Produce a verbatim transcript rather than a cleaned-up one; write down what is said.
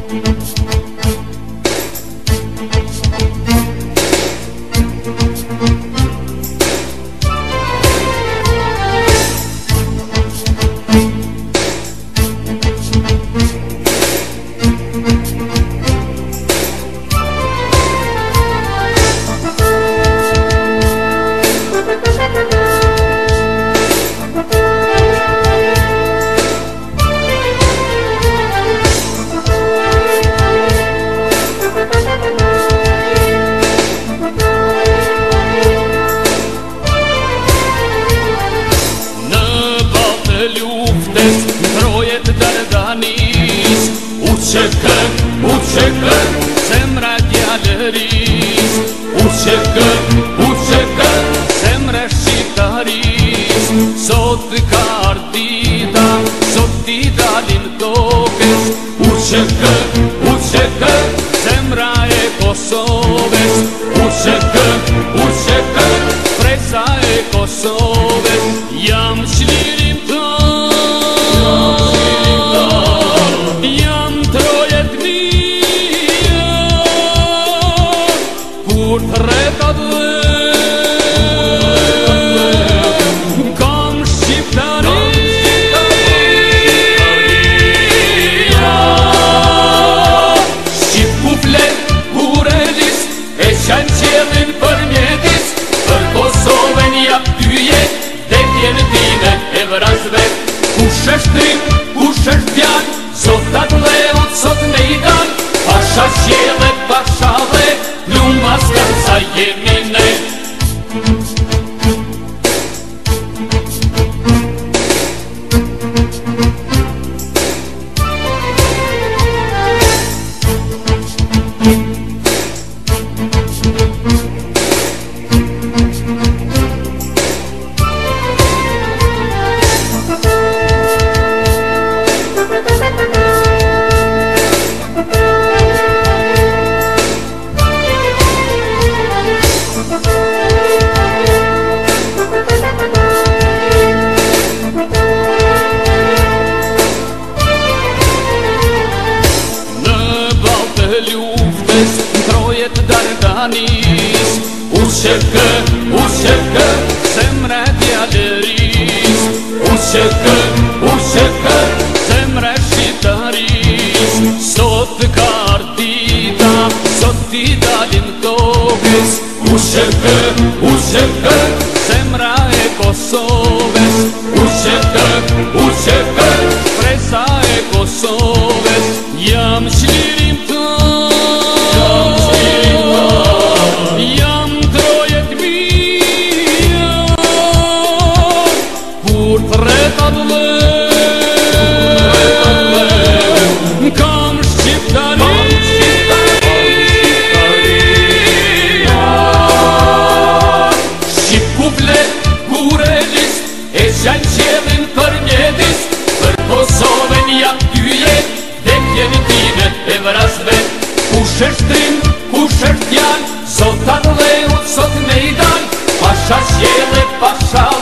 Uçekë, uçekë, zemra djalëris Uçekë, uçekë, zemra shqiptaris Sot ka ardita, sot t'i dalin tokës Uçekë, uçekë, zemra e Kosovës Uçekë, uçekë, presa e Kosovës Jam qlirim të Kur të retat dhe kam shqiptaria Shqip ku flet, kur e lis, e qanë qelin për mjetis Për Kosovën jap tyje, dhe tjenë time e vrazve Kush është trim, kush është djan, sot atë leut, sot me i dan Pasha qele, pasha dhe Lumbas kanë sa jemi ne Luftës në trojet Dardanis Uçekë, uçekë, zemra djalëris Uçekë, uçekë, zemra shqiptaris Sot ka ardita, sot t'i dalin tokës Uçekë, uçekë, zemra e Kosovës Uçekë, uçekë, presa e Kosovës Jam qlirim të Kam shqiptaria Shqip ku flet, kur e lis, e qanë qelin për mjetis Për Kosovën jap tyje, dhe tjeni time e vrazve Kush është trim, kush është djan, sot atë leut, sot me i dan Pasha qele, pasha